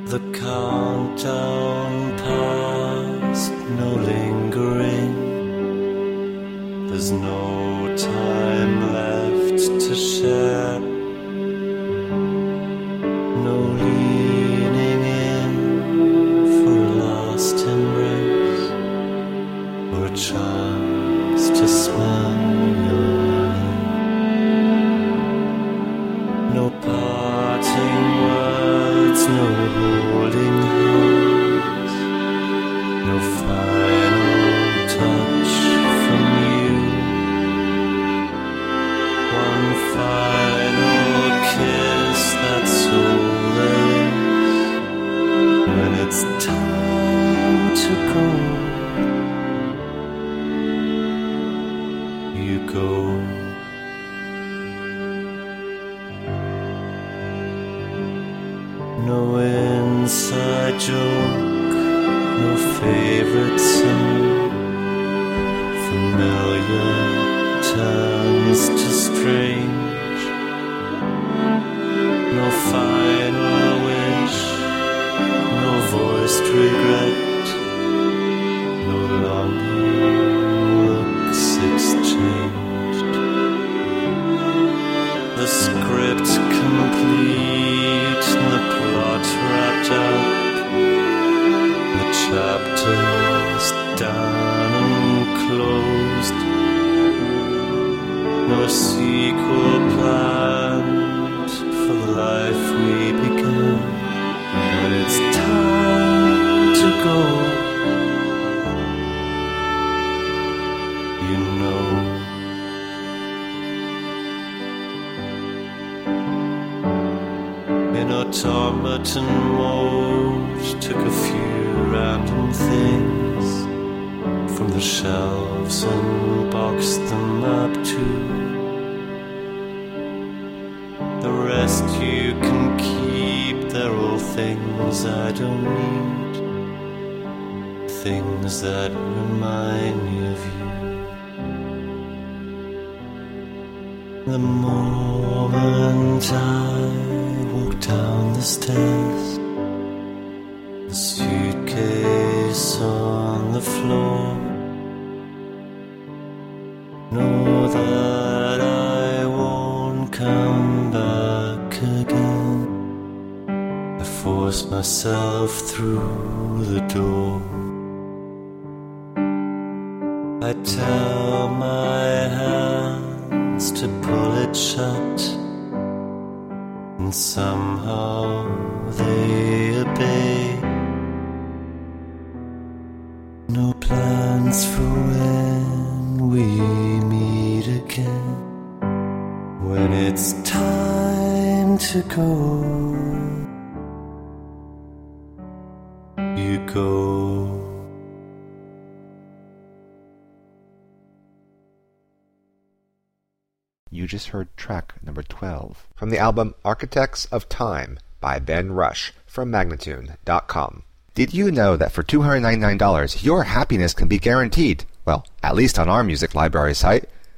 The countdown past, no lingering. There's no time left to share. No leaning in for a last embrace, or a chance to smell your hair. No parting words, no holding hands, no final touch from you. One final kiss, that's all there is. When it's time to go, you go. No inside joke, no favorite song. Familiar turns to strange. No final wish, no voiced regret, no longing looks exchanged. The script complete, the plot wrapped up, the chapters done and closed. No sequel planned for the life we began. When it's time to go, you know. In automaton mode, took a few random things from the shelves and boxed them up too. The rest you can keep, they're all things I don't need, things that remind me of you. The moment I walk down the stairs, the suitcase on the floor, know that I won't come back again. I force myself through the door. I tell my hands to pull it shut, and somehow they obey. No plans for when we meet again. When it's time to go, you go. You just heard track number 12 from the album Architects of Time by Ben Rush from Magnatune.com. Did you know that for $299 your happiness can be guaranteed? Well, at least on our music library site.